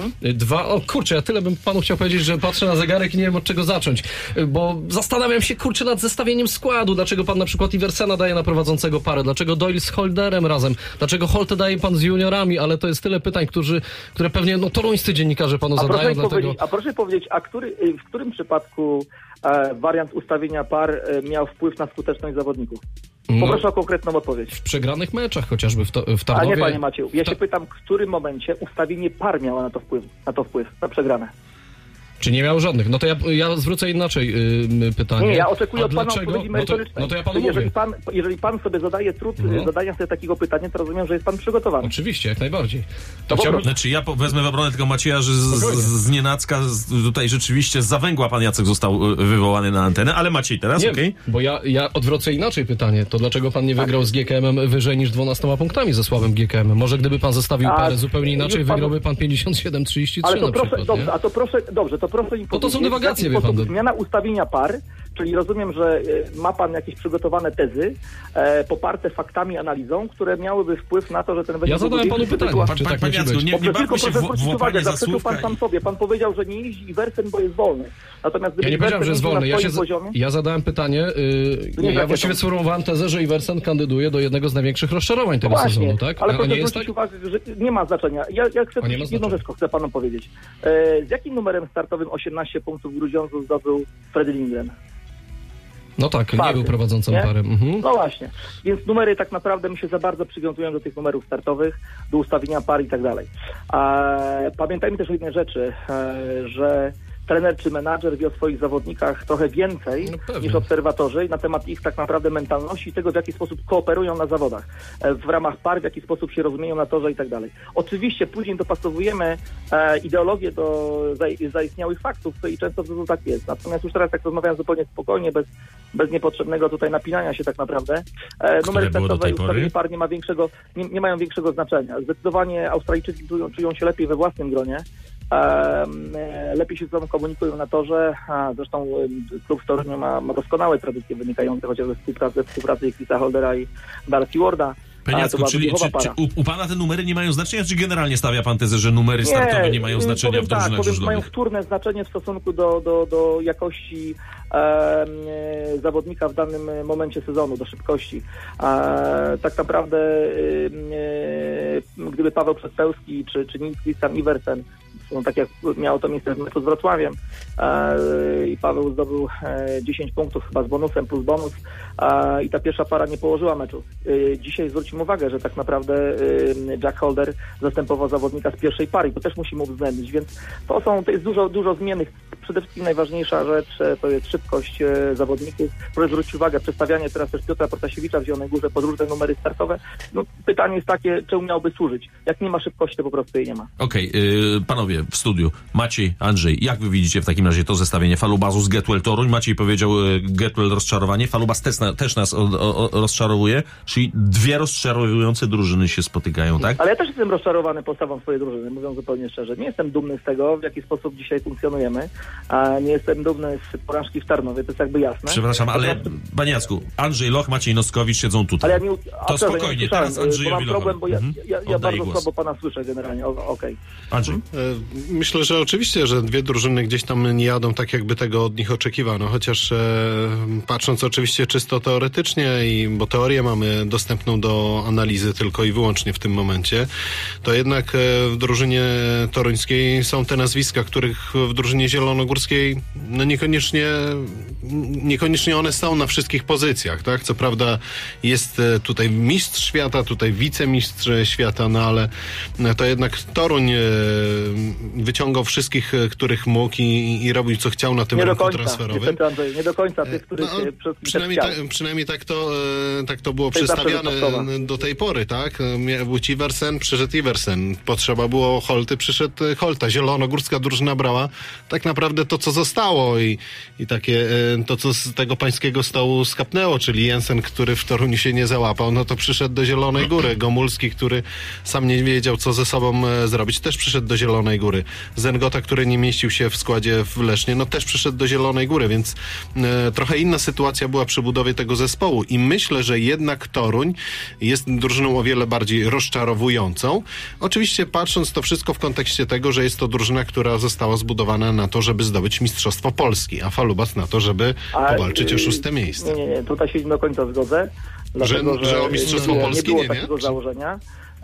Ja tyle bym panu chciał powiedzieć, że patrzę na zegarek i nie wiem od czego zacząć, bo zastanawiam się, nad zestawieniem składu, dlaczego pan na przykład Iversena daje na prowadzącego parę, dlaczego Doyle z Holderem razem, dlaczego Holte daje pan z juniorami, ale to jest tyle pytań, które pewnie toruńscy dziennikarze panu zadają. Proszę powiedzieć, w którym przypadku wariant ustawienia par miał wpływ na skuteczność zawodników? Poproszę o konkretną odpowiedź. W przegranych meczach chociażby w Tarnowie. A nie, panie Macieju, ja się pytam, w którym momencie ustawienie par miało na to wpływ, na przegrane? Czy nie miał żadnych? No to ja zwrócę inaczej pytanie. Nie, ja oczekuję od pana odpowiedzi merytorycznej. No to ja panu mówię. Jeżeli pan sobie zadaje trud zadania sobie takiego pytania, to rozumiem, że jest pan przygotowany. Oczywiście, jak najbardziej. Znaczy ja wezmę w obronę tego Macieja, że z nienacka tutaj rzeczywiście z zawęgła pan Jacek został wywołany na antenę, ale Maciej teraz, okej? Bo ja odwrócę inaczej pytanie. To dlaczego pan nie wygrał z GKM-em wyżej niż 12 punktami ze słabym GKM-em? Może gdyby pan zestawił parę zupełnie inaczej, wygrałby pan 57-33 ale to na proszę, przykład, to proszę mi powiedzieć, to są dywagacje, wie pan. Zmiana ustawienia par, czyli rozumiem, że ma pan jakieś przygotowane tezy poparte faktami, analizą, które miałyby wpływ na to, że ten będzie... Ja zadałem panu pytanie, czy tak musi być. Nie bawmy się w łapanie za słówka. Pan sam sobie, pan powiedział, że nie jeździ Iversen, bo jest wolny. Natomiast ja nie powiedziałem, że jest wolny. Ja zadałem pytanie, ja właściwie sformułowałem tezę, że Iversen kandyduje do jednego z największych rozczarowań tego sezonu, tak? Ale proszę zwrócić uwagę, że nie ma znaczenia. Ja chcę jedną rzecz, chcę panu powiedzieć. Z jakim numerem startowym 18 punktów w Grudziądzu zdobył Freddy Lindgren? No tak, nie był prowadzącą parę. No właśnie. Więc numery tak naprawdę mi się za bardzo przywiązują do tych numerów startowych, do ustawienia par i tak dalej. Pamiętajmy też o jednej rzeczy, że trener czy menadżer wie o swoich zawodnikach trochę więcej niż obserwatorzy na temat ich tak naprawdę mentalności i tego, w jaki sposób kooperują na zawodach, w ramach par, w jaki sposób się rozumieją na torze i tak dalej. Oczywiście później dopasowujemy ideologię do zaistniałych faktów i często to tak jest. Natomiast już teraz, jak rozmawiam zupełnie spokojnie, bez niepotrzebnego tutaj napinania się tak naprawdę, numery startowe i ustawienie par nie mają większego znaczenia. Zdecydowanie Australijczycy czują się lepiej we własnym gronie. Lepiej się ze sobą komunikują na torze, zresztą klub w Toruniu ma doskonałe tradycje wynikające chociażby ze współpracy Chrisa Holdera i Darcy Warda. Panie Jacku, czy u pana te numery nie mają znaczenia, czy generalnie stawia pan tezę, że numery startowe nie mają znaczenia w drużynach żużlowych? Mają wtórne znaczenie w stosunku do jakości zawodnika w danym momencie sezonu, do szybkości. Tak naprawdę gdyby Paweł Przedpełski czy Christian Iversen, tak jak miało to miejsce w meczu z Wrocławiem, i Paweł zdobył 10 punktów chyba z bonusem plus bonus, i ta pierwsza para nie położyła meczu. Dzisiaj zwróćmy uwagę, że tak naprawdę Jack Holder zastępował zawodnika z pierwszej pary, to też musimy uwzględnić, więc to jest dużo zmiennych. Przede wszystkim najważniejsza rzecz to jest szybkość zawodników. Proszę zwrócić uwagę, przedstawianie teraz też Piotra Protasiewicza w Zielonej Górze pod różne numery startowe. No, pytanie jest takie, czemu miałby służyć? Jak nie ma szybkości, to po prostu jej nie ma. Okej, panowie w studiu, Maciej, Andrzej, jak wy widzicie w takim razie to zestawienie Falubasu z Get-Well Toruń? Maciej powiedział Get-Well rozczarowanie, Falubas też nas rozczarowuje, czyli dwie rozczarowujące drużyny się spotykają, tak? Ale ja też jestem rozczarowany postawą swojej drużyny, mówiąc zupełnie szczerze. Nie jestem dumny z tego, w jaki sposób dzisiaj funkcjonujemy, a nie jestem dumny z porażki w Tarnowie, to jest jakby jasne. Przepraszam, ale panie Jacku, Andrzej Loch, Maciej Noskowicz siedzą tutaj. Ale to spokojnie, teraz Andrzejowi Lochowi. Mam problem, bo ja bardzo głos. słabo pana słyszę generalnie. Okej. Andrzej. Myślę, że oczywiście, że dwie drużyny gdzieś tam nie jadą tak, jakby tego od nich oczekiwano, chociaż patrząc oczywiście czysto teoretycznie, bo teorię mamy dostępną do analizy tylko i wyłącznie w tym momencie, to jednak w drużynie toruńskiej są te nazwiska, których w drużynie zielonogórskiej no niekoniecznie one są na wszystkich pozycjach, tak? Co prawda jest tutaj mistrz świata, tutaj wicemistrz świata, no ale to jednak Toruń wyciągał wszystkich, których mógł i robił co chciał na tym rynku transferowym. Andrzej, nie do końca tych, których przynajmniej tak to było przedstawiane do tej pory, tak? Był Iversen, przyszedł Iversen. Potrzeba było Holty, przyszedł Holta. Zielonogórska drużyna brała tak naprawdę to, co zostało i takie to, co z tego pańskiego stołu skapnęło, czyli Jensen, który w Toruniu się nie załapał, no to przyszedł do Zielonej Góry. Gomulski, który sam nie wiedział, co ze sobą zrobić, też przyszedł do Zielonej Góry. Zengota, który nie mieścił się w składzie w Lesznie, no też przyszedł do Zielonej Góry, więc trochę inna sytuacja była przy budowie tego zespołu i myślę, że jednak Toruń jest drużyną o wiele bardziej rozczarowującą. Oczywiście patrząc to wszystko w kontekście tego, że jest to drużyna, która została zbudowana na to, żeby zdobyć Mistrzostwo Polski, a Falubas na to, żeby powalczyć o 6. miejsce. Nie, tutaj się nie do końca zgodzę. Dlatego, że o Mistrzostwo Polski nie było takiego założenia.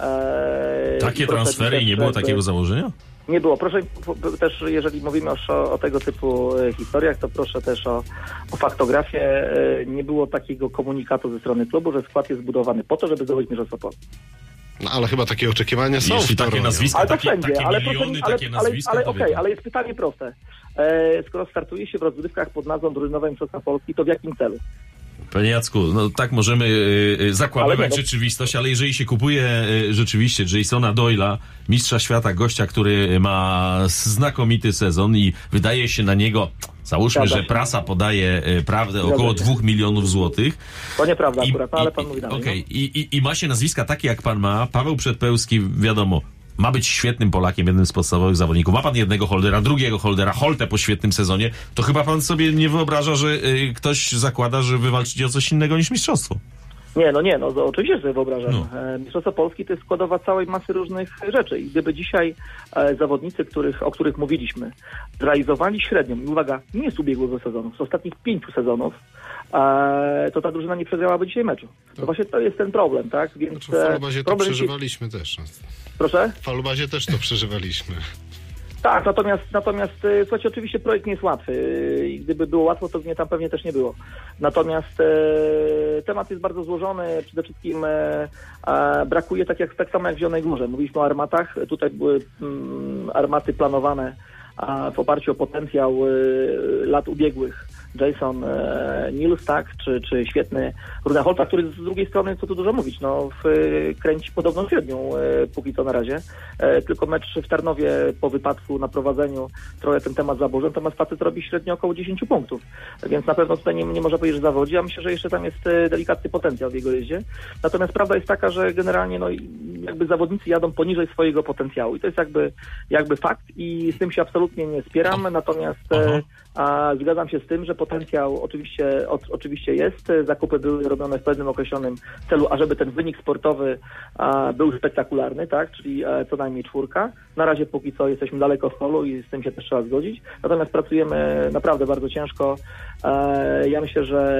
Takie transfery i nie było takiego założenia? Nie było. Proszę też, jeżeli mówimy o tego typu historiach, to proszę też o faktografię. Nie było takiego komunikatu ze strony klubu, że skład jest zbudowany po to, żeby zdobyć Mistrzostwo Polski. No ale chyba takie oczekiwania są. Jeśli takie nazwiska, ale to takie miliony, takie nazwiska. Ale jest pytanie proste. Skoro startuje się w rozgrywkach pod nazwą drużynowej Mistrzostwa Polski, to w jakim celu? Panie Jacku, no tak możemy zakłamywać rzeczywistość, ale jeżeli się kupuje rzeczywiście Jasona Doyle'a, mistrza świata, gościa, który ma znakomity sezon i wydaje się na niego, załóżmy, że prasa podaje prawdę, około 2 milionów złotych. To nieprawda akurat, ale pan mówi dalej. Okej, i ma się nazwiska takie, jak pan ma. Paweł Przedpełski, wiadomo, ma być świetnym Polakiem, jednym z podstawowych zawodników. Ma pan jednego holdera, drugiego holdera, Holtę po świetnym sezonie. To chyba pan sobie nie wyobraża, że ktoś zakłada, że wywalczycie o coś innego niż mistrzostwo. Nie, oczywiście sobie wyobrażam. No. Mistrzostwo Polski to jest składowa całej masy różnych rzeczy i gdyby dzisiaj zawodnicy, o których mówiliśmy, zrealizowali średnią, i uwaga, nie z ubiegłego sezonu, z ostatnich 5 sezonów, to ta drużyna nie przegrałaby dzisiaj meczu. To właśnie to jest ten problem, tak? Więc w Falubazie to przeżywaliśmy też. Proszę? W Falubazie też to przeżywaliśmy. Tak, natomiast słuchajcie, oczywiście projekt nie jest łatwy i gdyby było łatwo, to mnie tam pewnie też nie było. Natomiast temat jest bardzo złożony, przede wszystkim brakuje tak samo jak w Zielonej Górze. Mówiliśmy o armatach, tutaj były armaty planowane w oparciu o potencjał lat ubiegłych. Jason Nils, tak, czy świetny Rune Holta, który z drugiej strony, co tu dużo mówić, kręci podobną średnią póki co na razie. Tylko mecz w Tarnowie po wypadku na prowadzeniu trochę ten temat zaburzył, natomiast facet robi średnio około 10 punktów. Więc na pewno tutaj nie można powiedzieć, że zawodzi, a myślę, że jeszcze tam jest delikatny potencjał w jego jeździe. Natomiast prawda jest taka, że generalnie jakby zawodnicy jadą poniżej swojego potencjału i to jest jakby fakt i z tym się absolutnie nie spieram, natomiast zgadzam się z tym, że potencjał oczywiście jest. Zakupy były robione w pewnym określonym celu, ażeby ten wynik sportowy był spektakularny, tak, czyli co najmniej 4. Na razie póki co jesteśmy daleko w polu i z tym się też trzeba zgodzić. Natomiast pracujemy naprawdę bardzo ciężko. Ja myślę, że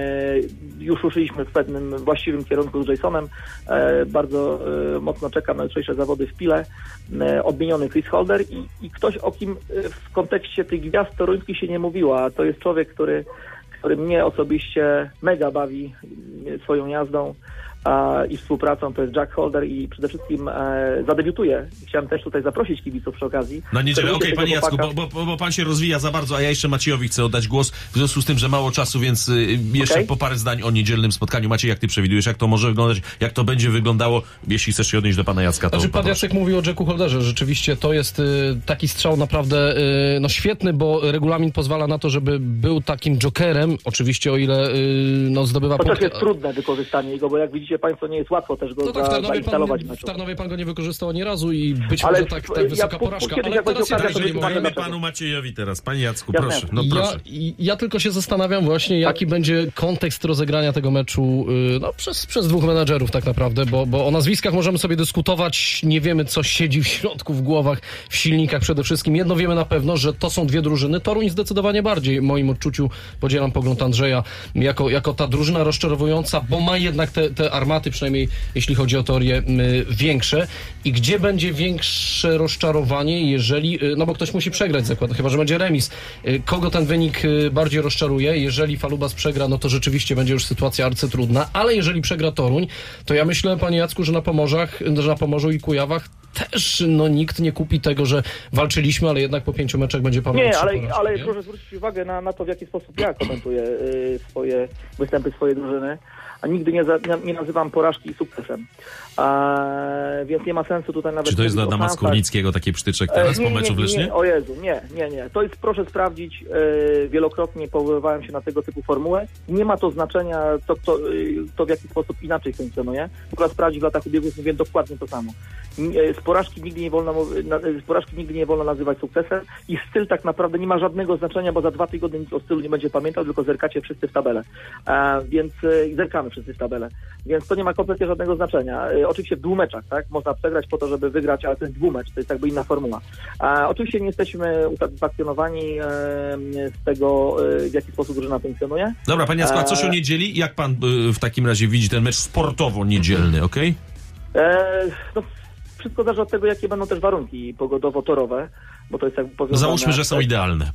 już ruszyliśmy w pewnym właściwym kierunku z Jasonem. Bardzo mocno czekam na jutrzejsze zawody w Pile. Odmieniony Chris Holder i ktoś, o kim w kontekście tych gwiazd toruńskich się nie mówiło, a to jest człowiek, który mnie osobiście mega bawi swoją jazdą i współpracą, to jest Jack Holder i przede wszystkim zadebiutuje. Chciałem też tutaj zaprosić kibiców przy okazji. Na niedzielę, panie Jacku, bo pan się rozwija za bardzo, a ja jeszcze Maciejowi chcę oddać głos, w związku z tym, że mało czasu, więc jeszcze po parę zdań o niedzielnym spotkaniu. Maciej, jak ty przewidujesz, jak to może wyglądać, jak to będzie wyglądało, jeśli chcesz się odnieść do pana Jacka, to pan Jacek mówił o Jacku Holderze, rzeczywiście to jest taki strzał naprawdę świetny, bo regulamin pozwala na to, żeby był takim jokerem, oczywiście o ile zdobywa to punkty. To też jest trudne wykorzystanie jego, bo jak widzicie, widzicie Państwo, nie jest łatwo też go No tak, zainstalować w w meczu. Tarnowie pan go nie wykorzystał ani razu i być Ale może tak wysoka porażka. kiedyś Ale jak teraz będzie ja okazja, też to nie Dajmy mogę. panu Maciejowi teraz. Panie Jacku, Jasne. proszę. No proszę. Ja tylko się zastanawiam właśnie, jaki będzie kontekst rozegrania tego meczu przez dwóch menadżerów tak naprawdę, bo o nazwiskach możemy sobie dyskutować, nie wiemy, co siedzi w środku, w głowach, w silnikach przede wszystkim. Jedno wiemy na pewno, że to są dwie drużyny. Toruń zdecydowanie bardziej, w moim odczuciu, podzielam pogląd Andrzeja, jako ta drużyna rozczarowująca, bo ma jednak te armaty, przynajmniej jeśli chodzi o teorię, większe. I gdzie będzie większe rozczarowanie, jeżeli, no bo ktoś musi przegrać, zakładam, chyba że będzie remis. Kogo ten wynik bardziej rozczaruje? Jeżeli Falubas przegra, no to rzeczywiście będzie już sytuacja arcytrudna, ale jeżeli przegra Toruń, to ja myślę, panie Jacku, że na Pomorzu i Kujawach też nikt nie kupi tego, że walczyliśmy, ale jednak po 5 meczach będzie Paweł. Nie, ale proszę zwrócić uwagę na to, w jaki sposób ja komentuję swoje występy swojej drużyny, a nigdy nie nazywam porażki sukcesem. Więc nie ma sensu tutaj nawet... Czy to jest dla Adama Skórnickiego taki przytyczek teraz po meczu w Lesznie? Nie, o Jezu, nie. To jest, proszę sprawdzić, wielokrotnie powoływałem się na tego typu formułę. Nie ma to znaczenia, to w jaki sposób inaczej funkcjonuje. Mogę sprawdzić w latach ubiegłych, mówię dokładnie to samo. Z porażki nigdy nie wolno nazywać sukcesem i styl tak naprawdę nie ma żadnego znaczenia, bo za 2 tygodnie nikt o stylu nie będzie pamiętał, tylko zerkacie wszyscy w tabelę. Więc zerkamy wszyscy w tabelę. Więc to nie ma kompletnie żadnego znaczenia. Oczywiście w 2 meczach, tak? Można przegrać po to, żeby wygrać, ale to jest 2 mecz, to jest jakby inna formuła. Oczywiście nie jesteśmy usatysfakcjonowani z tego, w jaki sposób drużyna funkcjonuje. Dobra, panie Jacku, a coś o niedzieli? Jak pan w takim razie widzi ten mecz sportowo niedzielny, okej? Wszystko zależy od tego, jakie będą też warunki pogodowo-torowe, bo to jest jakby powiązane... Załóżmy, że są idealne.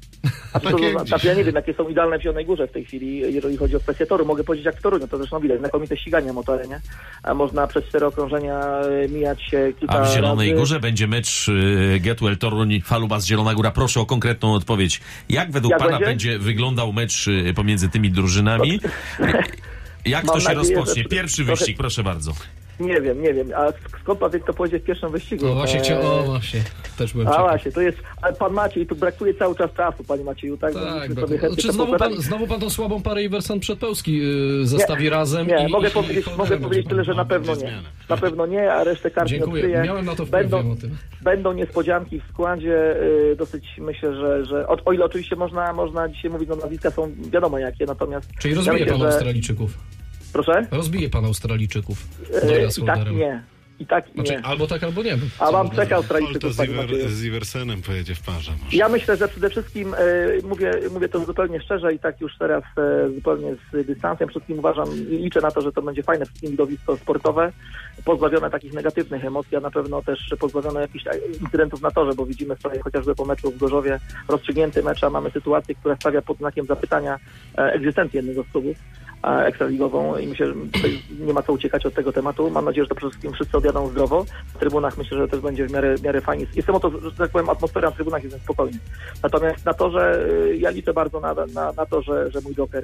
Ja nie wiem, jakie są idealne w Zielonej Górze w tej chwili, jeżeli chodzi o kwestię toru. Mogę powiedzieć jak w Toruniu, to zresztą widać, znakomite ścigania motory, nie? A można przez 4 okrążenia mijać się kilka razy. A w Zielonej razy. Górze będzie mecz Getwell Toruń, Falubas Zielona Góra. Proszę o konkretną odpowiedź. Jak według pana będzie wyglądał mecz pomiędzy tymi drużynami? Jak to się rozpocznie? Pierwszy wyścig, proszę bardzo. Nie wiem. A skąd pan wie, kto pojedzie w pierwszym wyścigu? No właśnie, właśnie. Też byłem ciekaw. Właśnie, to jest... Ale pan Maciej, tu brakuje cały czas czasu, panie Macieju, tak? Czy znowu pan tą słabą parę Iverson Przedpełski zestawi razem? Nie, mogę powiedzieć tyle, że na pewno nie. Na pewno nie, a resztę kart nie odkryję. Miałem na to wpływ, wiem o tym. Będą niespodzianki w składzie, dosyć myślę, że o ile oczywiście można dzisiaj mówić, no nazwiska są wiadomo jakie, natomiast... Czyli rozbije pan Australijczyków? Proszę? Rozbije pan Australijczyków. I tak znaczy, nie. Albo tak, albo nie. A mam czeka Australijczyków. Z Iversenem pojedzie w parze. Może. Ja myślę, że przede wszystkim, mówię to zupełnie szczerze i tak już teraz zupełnie z dystansem, przede wszystkim liczę na to, że to będzie fajne wszystkim widowisko sportowe, pozbawione takich negatywnych emocji, a na pewno też pozbawione jakichś incydentów na torze, bo widzimy sobie chociażby po meczu w Gorzowie rozstrzygnięty mecz, a mamy sytuację, która stawia pod znakiem zapytania egzystencję jednego z klubów ekstraligową i myślę, że nie ma co uciekać od tego tematu. Mam nadzieję, że to przede wszystkim wszyscy odjadą zdrowo. W trybunach myślę, że też będzie w miarę fajnie. Jestem o to, że tak powiem, atmosfera na trybunach jest spokojnie. Natomiast na to, że ja liczę bardzo na to, że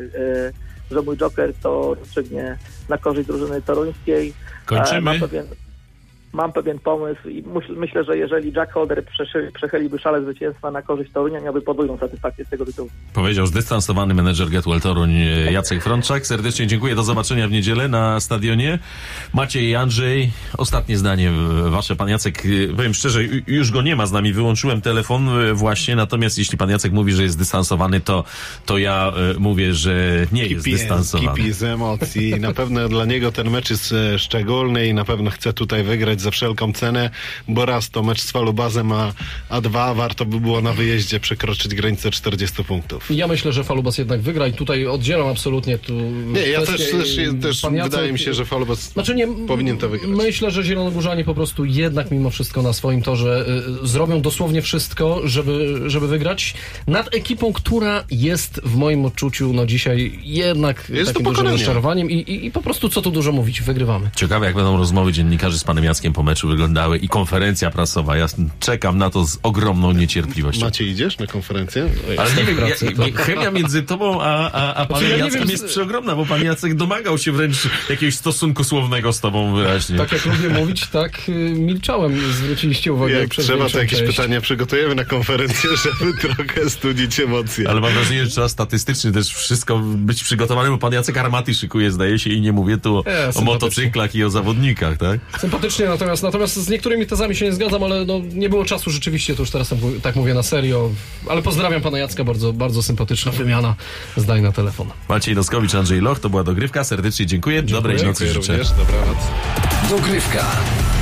mój Joker to rozstrzygnie na korzyść drużyny toruńskiej. Kończymy. Mam pewien pomysł i myślę, że jeżeli Jack Holder przechyliby szale zwycięstwa na korzyść Torunia, miałby podwójną satysfakcję z tego tytułu. Powiedział zdystansowany menedżer Getwell Toruń Jacek Frączak. Serdecznie dziękuję. Do zobaczenia w niedzielę na stadionie. Maciej i Andrzej, ostatnie zdanie wasze. Pan Jacek, powiem szczerze, już go nie ma z nami. Wyłączyłem telefon właśnie, natomiast jeśli pan Jacek mówi, że jest zdystansowany, to ja mówię, że nie jest zdystansowany. Kipi z emocji. Na pewno dla niego ten mecz jest szczególny i na pewno chce tutaj wygrać za wszelką cenę, bo raz to mecz z Falubazem, a 2 warto by było na wyjeździe przekroczyć granicę 40 punktów. Ja myślę, że Falubas jednak wygra i tutaj oddzielam absolutnie Nie, ja też wydaje mi się, że Falubas powinien to wygrać. Myślę, że Zielonogórzanie po prostu jednak mimo wszystko na swoim torze zrobią dosłownie wszystko, żeby wygrać nad ekipą, która jest w moim odczuciu dzisiaj jednak jest takim dużym rozczarowaniem i po prostu co tu dużo mówić, wygrywamy. Ciekawe, jak będą rozmowy dziennikarzy z panem Jackiem Jackiem po meczu wyglądały i konferencja prasowa. Ja czekam na to z ogromną niecierpliwością. Macie, idziesz na konferencję? Ale nie wiem, chemia między tobą a panem Jackiem jest przeogromna, bo pan Jacek domagał się wręcz jakiegoś stosunku słownego z tobą wyraźnie. Tak jak lubię mówić, tak milczałem. Zwróciliście uwagę. Jak trzeba, to jakieś pytania przygotujemy na konferencję, żeby trochę studzić emocje. Ale mam wrażenie, że trzeba statystycznie też wszystko być przygotowanym, bo pan Jacek armaty szykuje, zdaje się, i nie mówię tu o motocyklach i o zawodnikach, tak? Sympatycznie, natomiast z niektórymi tezami się nie zgadzam, ale no, nie było czasu rzeczywiście, to już teraz tak mówię na serio. Ale pozdrawiam pana Jacka, bardzo, bardzo sympatyczna wymiana zdań na telefon. Maciej Noskowicz, Andrzej Loch, to była Dogrywka, serdecznie dziękuję. Dobrej nocy życzę. Również, dobranoc. Dogrywka.